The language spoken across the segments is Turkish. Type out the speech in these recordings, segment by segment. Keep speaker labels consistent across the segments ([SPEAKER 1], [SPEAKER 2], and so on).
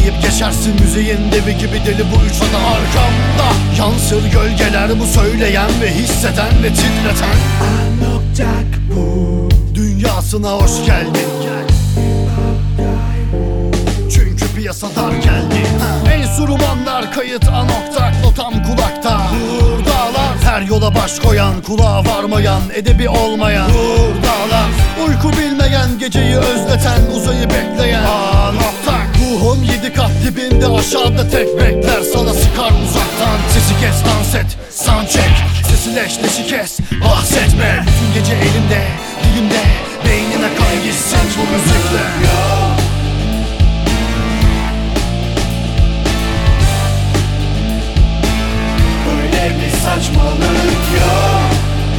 [SPEAKER 1] deyip geçersin müziğin devi gibi deli bu üç ada arkamda. Yansır gölgeler bu söyleyen ve hisseden ve titreten. Anoktak bu dünyasına hoş geldin. Çünkü piyasa dar geldi. Enstrümanlar kayıt anoktak notam kulakta. Buradalar her yola baş koyan, kulağa varmayan, edebi olmayan. Buradalar uyku bilmeyen, geceyi özleten, uzayı bekleyen. Anoktak ruhum 7 kat dibinde, aşağıda tek bekler, sana sıkar uzaktan. Sesi kes, dans et, sound check. Sesi leşleşi kes, bahsetme. Bütün gece elimde, dilimde, beynine kan gitsin bu müzikle.
[SPEAKER 2] Böyle bir saçmalık yok.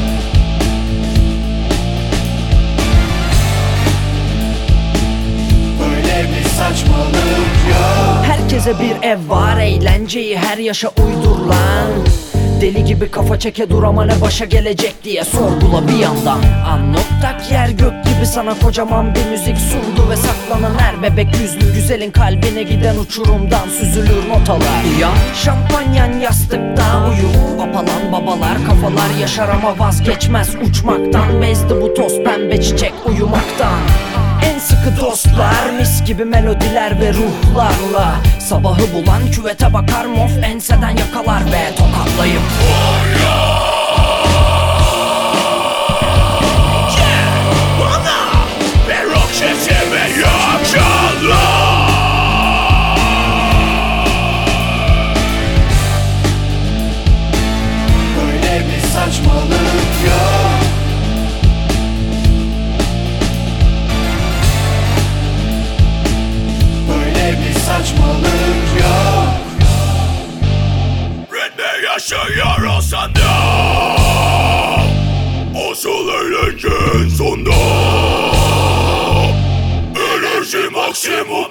[SPEAKER 2] Böyle bir saçmalık yok.
[SPEAKER 3] Herkese bir ev var, eğlenceyi her yaşa uydur lan. Deli gibi kafa çeke dur ama ne başa gelecek diye sorgula bir yandan. Anoktak yer gök gibi sana kocaman bir müzik sundu ve saklanan her bebek yüzlü güzelin kalbine giden uçurumdan süzülür notalar. Uyan şampanyan yastıkta uyu, babalan babalar kafalar yaşar ama vazgeçmez uçmaktan. Bezdi bu toz pembe çiçek uyumaktan. En sıkı dostlar, mis gibi melodiler ve ruhlarla sabahı bulan küvete bakar, mof enseden yakalar ve tokatlayıp
[SPEAKER 2] Bana ve rock sesimi yakala. Böyle bir saçmalık yok. Saçmalık yok. Ritme yaşıyor olsan da asıl eğlencenin sonda. Enerji maksimum